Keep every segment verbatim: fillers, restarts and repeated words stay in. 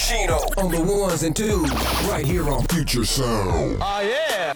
Chino on the ones and twos, right here on Future Sound. Oh, yeah.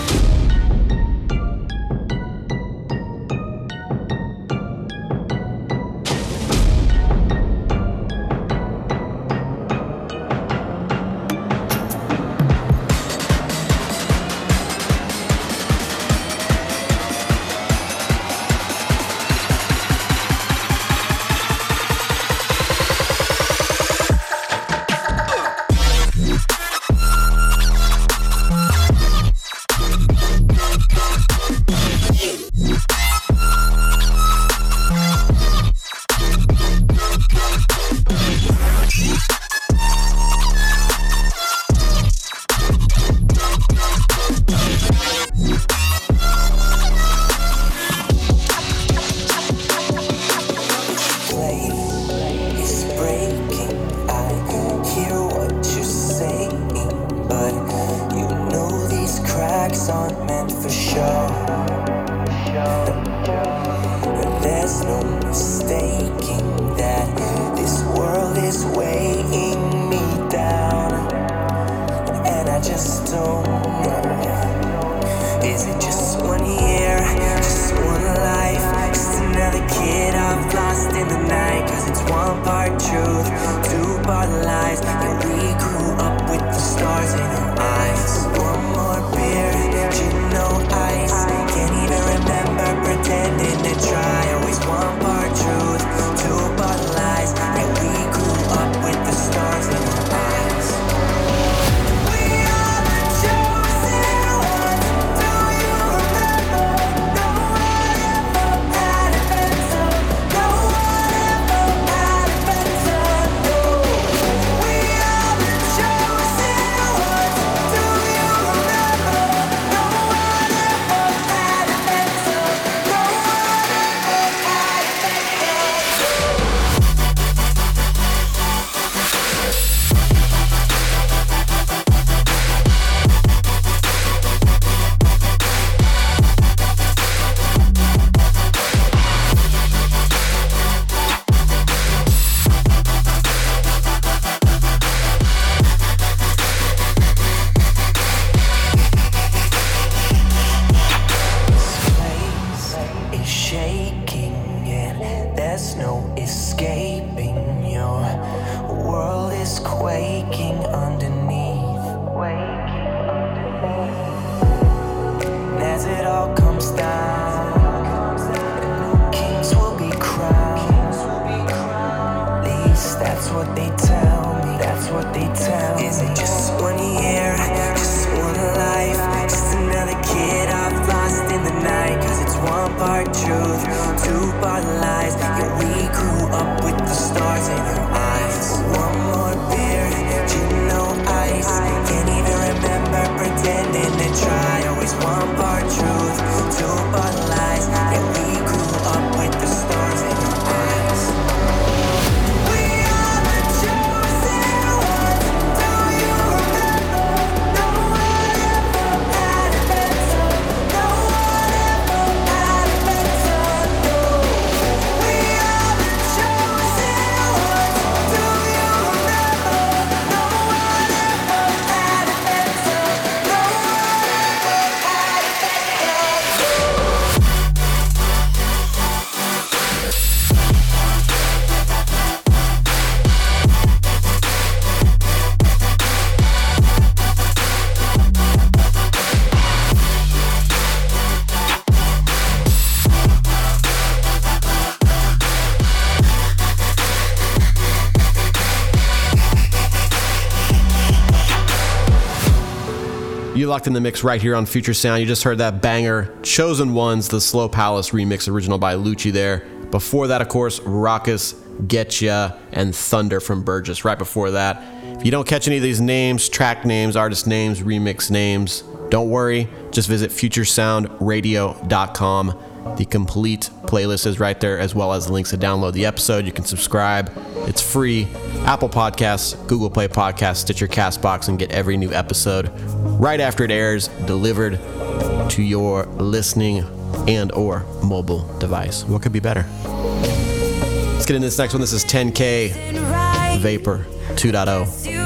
You locked in the mix right here on Future Sound. You just heard that banger, Chosen Ones, the Slow Palace remix, original by Lucci there. Before that, of course, Raucus, Getcha, and Thunder from Burgess. Right before that. If you don't catch any of these names, track names, artist names, remix names, don't worry. Just visit future sound radio dot com. The complete playlist is right there, as well as the links to download the episode. You can subscribe. It's free. Apple Podcasts, Google Play Podcasts, Stitcher, CastBox, and get every new episode right after it airs, delivered to your listening and or mobile device. What could be better? Let's get into this next one. This is ten K Vapor two point oh.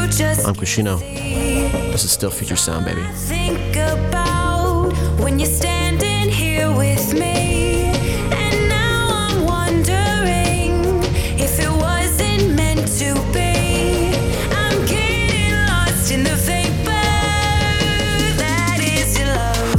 I'm Kushino. This is still Future Sound, baby. Think about when you're standing here with me, and now I'm wondering if it wasn't meant to be. I'm getting lost in the vapor that is your love.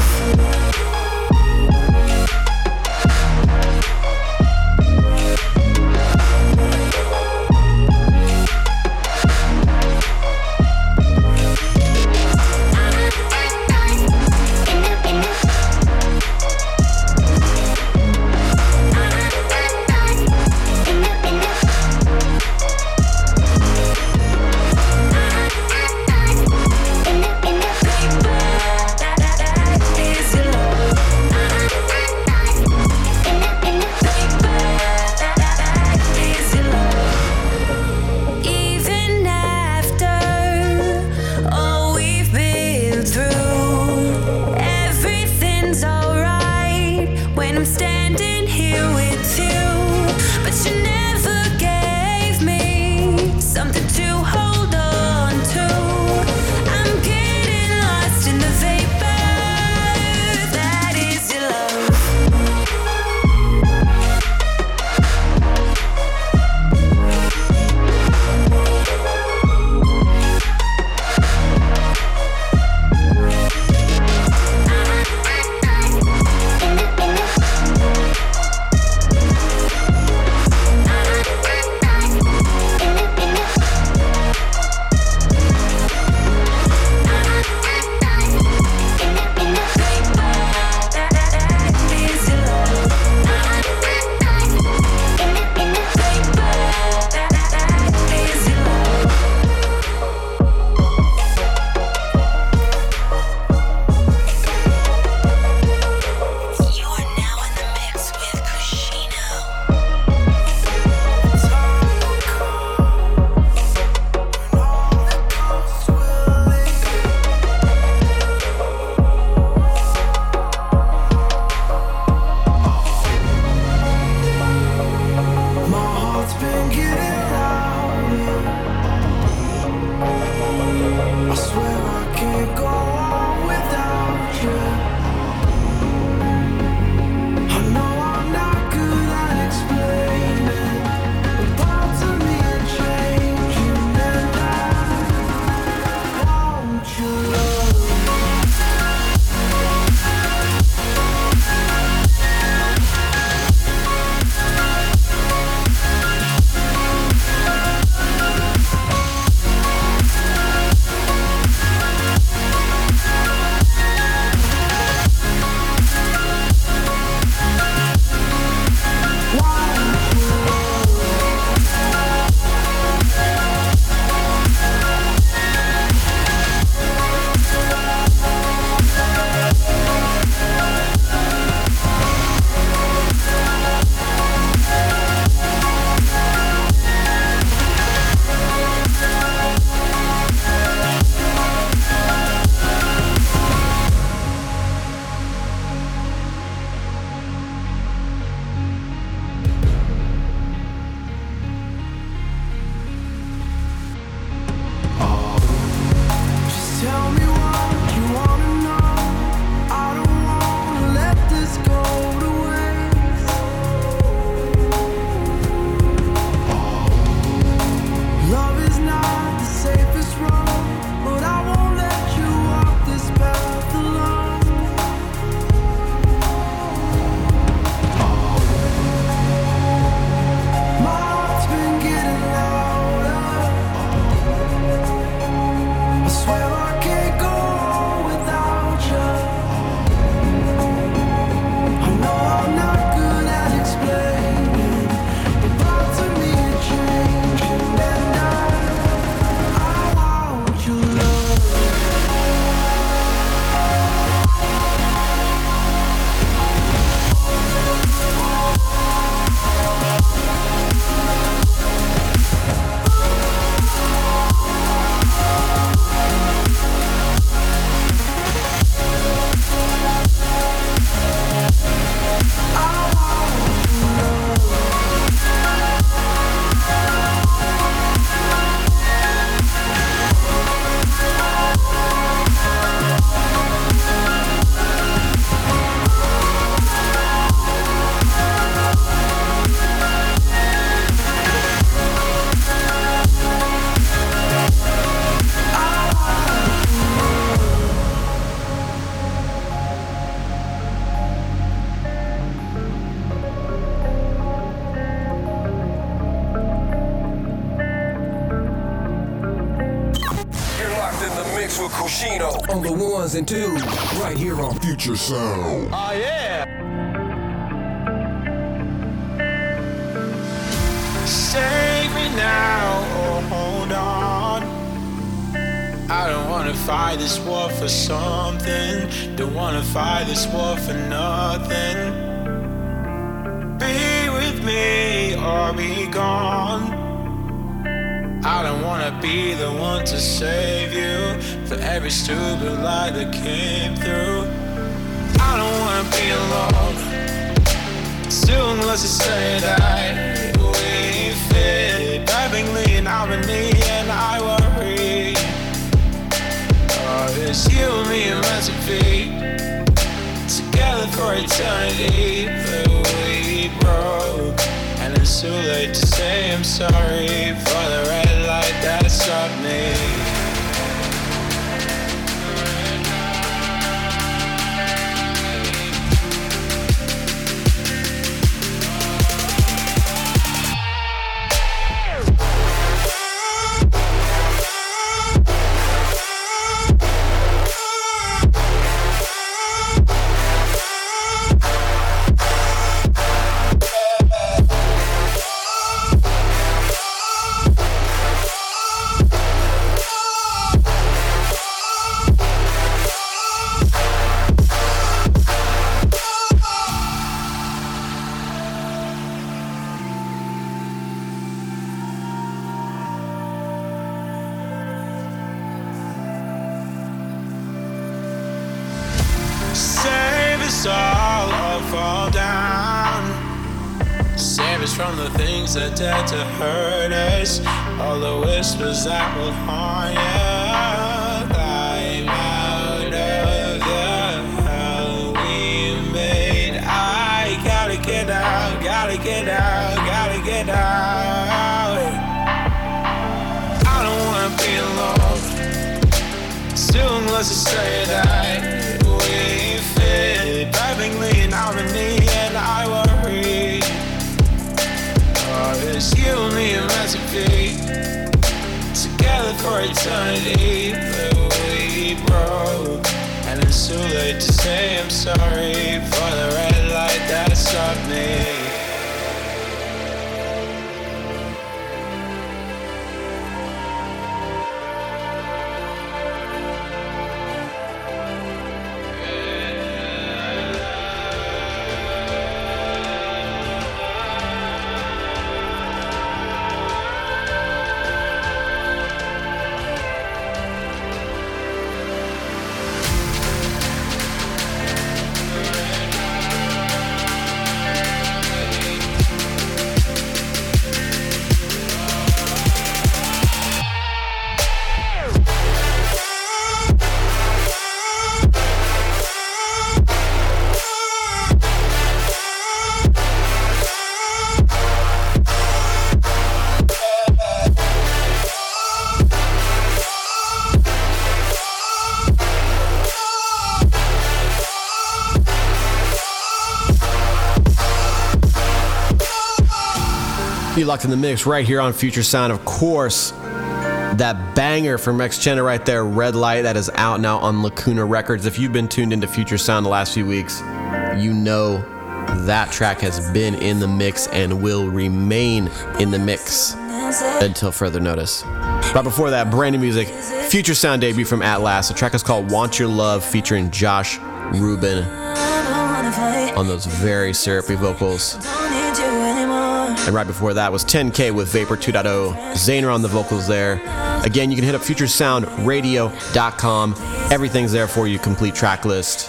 Kushino on the ones and twos, right here on Future Sound. Oh yeah. Save me now, oh hold on. I don't wanna fight this war for something. Don't wanna fight this war for nothing. Be with me or be gone. I don't wanna be the one to save you for every stupid lie that came through. I don't wanna be alone, still unless you say that we fit perfectly in harmony, and I worry. Oh, it's you and me meant to be together for eternity, but we broke. And it's too late to say I'm sorry for the red light that stopped me. Save us all or fall down. Save us from the things that dare to hurt us, all the whispers that will harm you. Climb out of the hell we made. I gotta get out, gotta get out, gotta get out. I don't wanna be alone, still unless you say that we fit perfectly in harmony, and I worry. Oh, it's you and me meant to be together for eternity, but we broke. And it's too late to say I'm sorry for the red light that stopped me. You locked in the mix right here on Future Sound. Of course, that banger from X-Chena right there, Red Light, that is out now on Lacuna Records. If you've been tuned into Future Sound the last few weeks, you know that track has been in the mix and will remain in the mix until further notice. Right before that, brand new music, Future Sound debut from At Last. The track is called Want Your Love, featuring Josh Rubin on those very syrupy vocals. And right before that was ten K with Vapor two point oh. Zaner on the vocals there. Again, you can hit up future sound radio dot com. Everything's there for you, complete track list.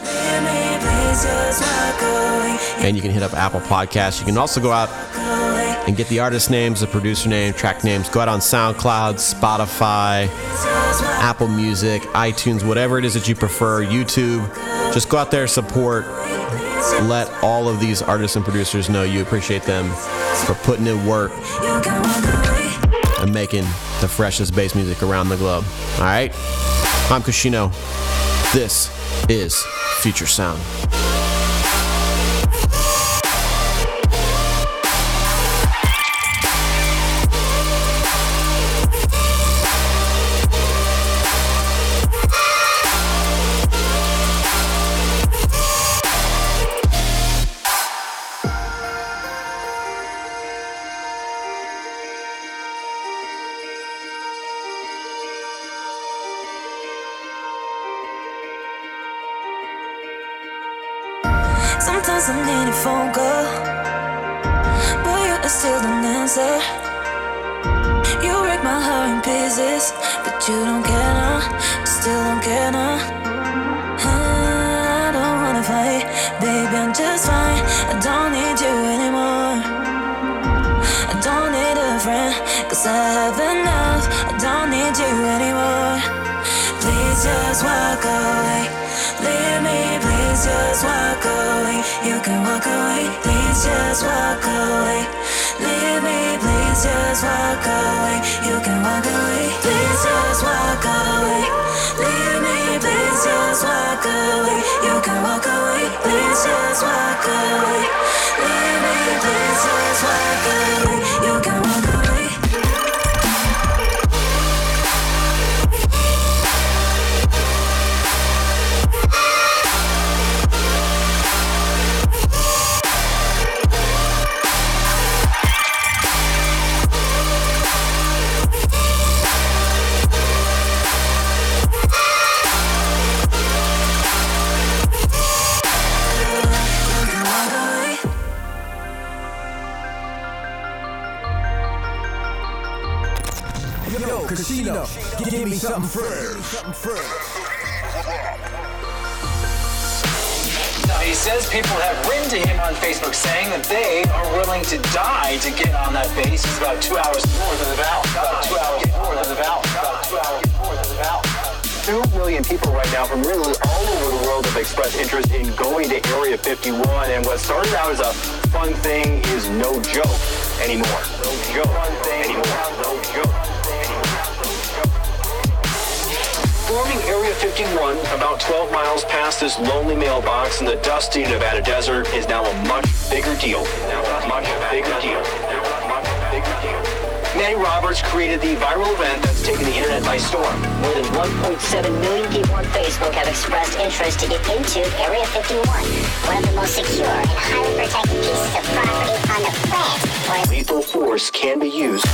And you can hit up Apple Podcasts. You can also go out and get the artist names, the producer name, track names. Go out on SoundCloud, Spotify, Apple Music, iTunes, whatever it is that you prefer, YouTube. Just go out there, support. Let all of these artists and producers know you appreciate them for putting in work and making the freshest bass music around the globe. All right? I'm Kushino. This is Future Sound. Sometimes I need a phone call, but you still don't answer. You break my heart in pieces, but you don't care now. You still don't care now. I don't wanna fight, baby, I'm just fine. I don't need you anymore. I don't need a friend, cause I have enough. I don't need you anymore. Please just walk away. Leave me, please just walk away. You can walk away, please just walk away. Leave me, please just walk away. You can walk away, please just walk away. Leave me, please just walk away. You can walk away, please just walk away. Leave me, please just walk away. You can walk away. Casino, give me something first. Now, he says people have written to him on Facebook saying that they are willing to die to get on that base. It's about two hours north of the valley. About two hours north of the valley. About two hours north of the valley. Two million people right now from really all over the world have expressed interest in going to Area fifty-one, and what started out as a fun thing is no joke anymore. No joke anymore. No joke. Forming Area fifty-one, about twelve miles past this lonely mailbox in the dusty Nevada desert, is now a much bigger deal. Now a much bigger deal. Now a much bigger deal. Manny Roberts created the viral event that's taken the internet by storm. More than one point seven million people on Facebook have expressed interest to get into Area fifty-one, one of the most secure and highly protected pieces of property on the planet. Where lethal force can be used.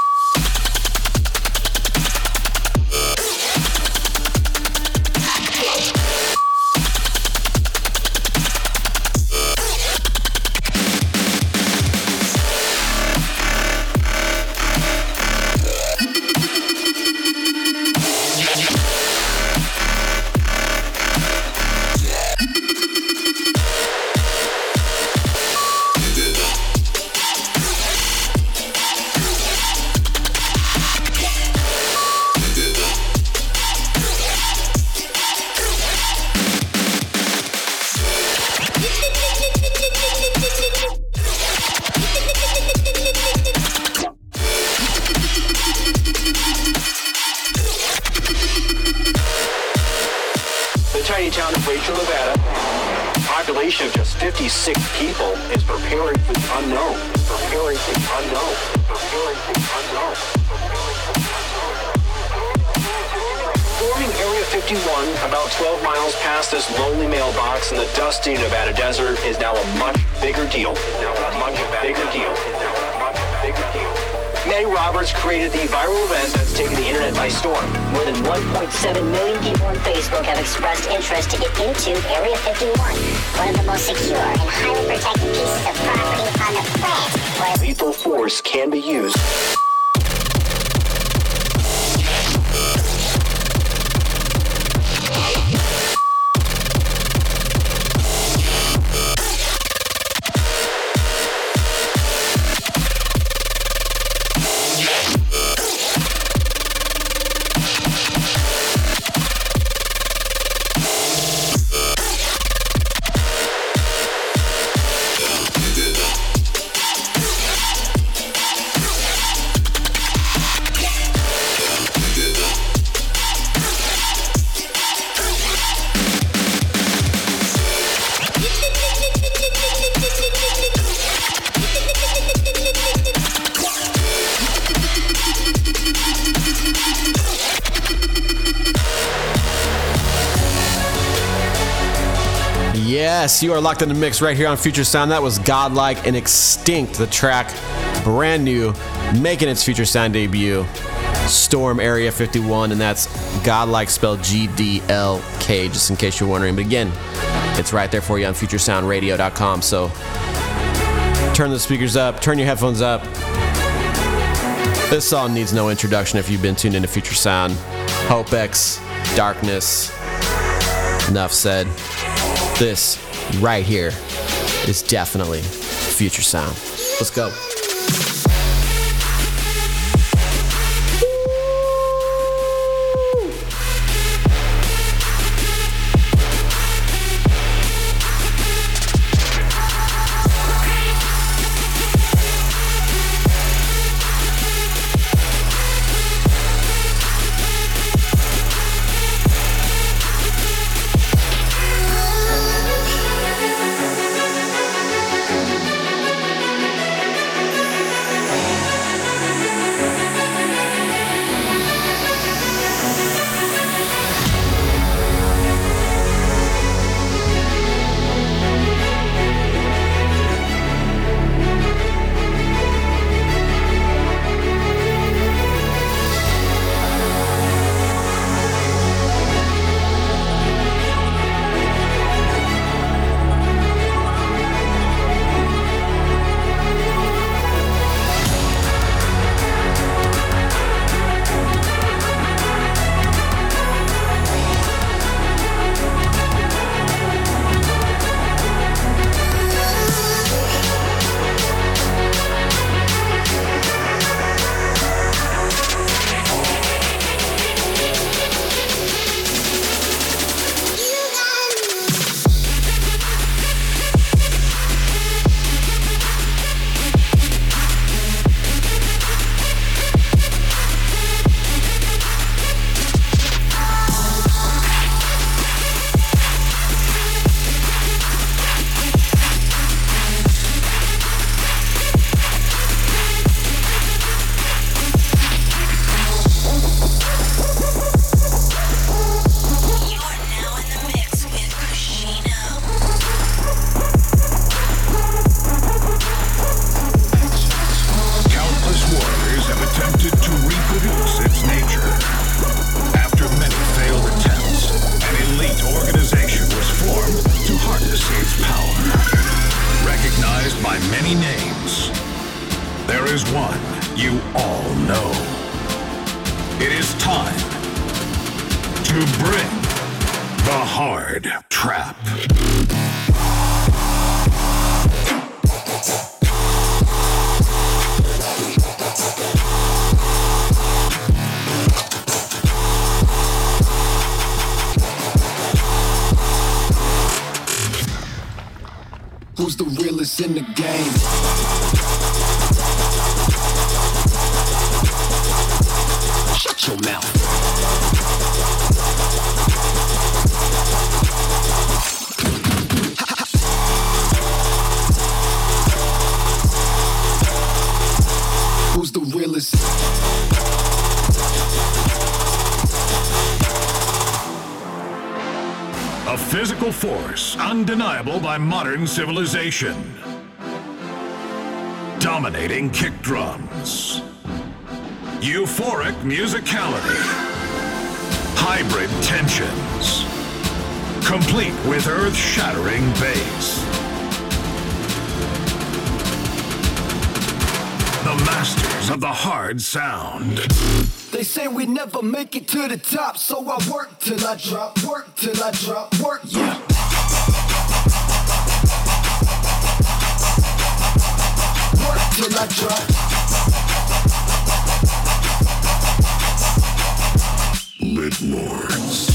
Population of just fifty-six people is preparing for the unknown. Preparing for the unknown. Preparing for the unknown. Forming Area fifty-one, about twelve miles past this lonely mailbox in the dusty Nevada desert, is now a much bigger deal. Now a much bigger deal. Now a much bigger deal. Manny Roberts created the viral event that's taken the internet by storm. more than one point seven million people on Facebook have expressed interest to get into Area fifty-one, one of the most secure and highly protected pieces of property on the planet. Where lethal force can be used. Yes, you are locked in the mix right here on Future Sound. That was Godlike and Extinct, the track, brand new, making its Future Sound debut. Storm Area fifty-one, and that's Godlike spelled G D L K, just in case you're wondering. But again, It's right there for you on future sound radio dot com. So turn the speakers up, turn your headphones up. This song needs no introduction if you've been tuned into Future Sound. Hopex, Darkness, enough said. This right here is definitely Future Sound. Let's go. Who's the realest in the game? Shut your mouth. Who's the realest? A physical force undeniable by modern civilization. Dominating kick drums. Euphoric musicality. Hybrid tensions. Complete with earth-shattering bass. The masters of the hard sound. They say we never make it to the top, so I work till I drop, work till I drop, work, yeah. Work till I drop. Lit Lords.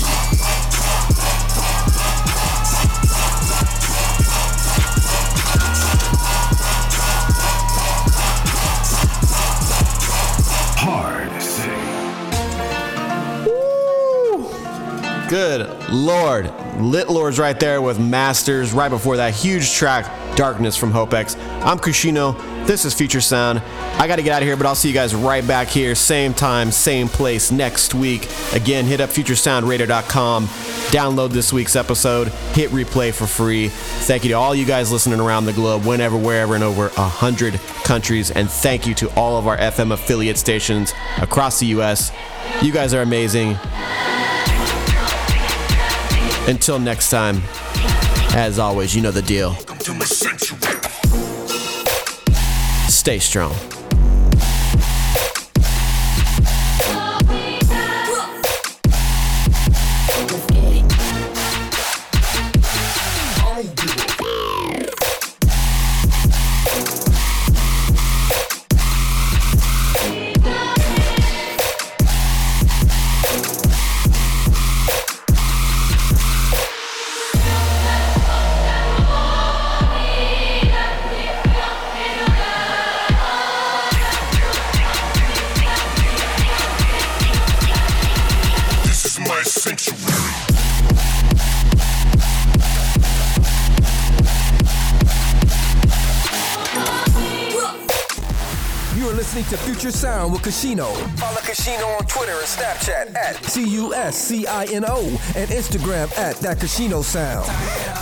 Good Lord. Lit Lords right there with Masters. Right before that, huge track, Darkness from Hopex. I'm Kushino. This is Future Sound. I got to get out of here, but I'll see you guys right back here, same time, same place next week. Again, hit up future sound radio dot com. Download this week's episode. Hit replay for free. Thank you to all you guys listening around the globe, whenever, wherever, in over one hundred countries. And thank you to all of our F M affiliate stations across the U S. You guys are amazing. Until next time, As always, you know the deal. Stay strong. Listening to Future Sound with Casino. Follow Casino on Twitter and Snapchat at C U S C I N O and Instagram at That Casino Sound.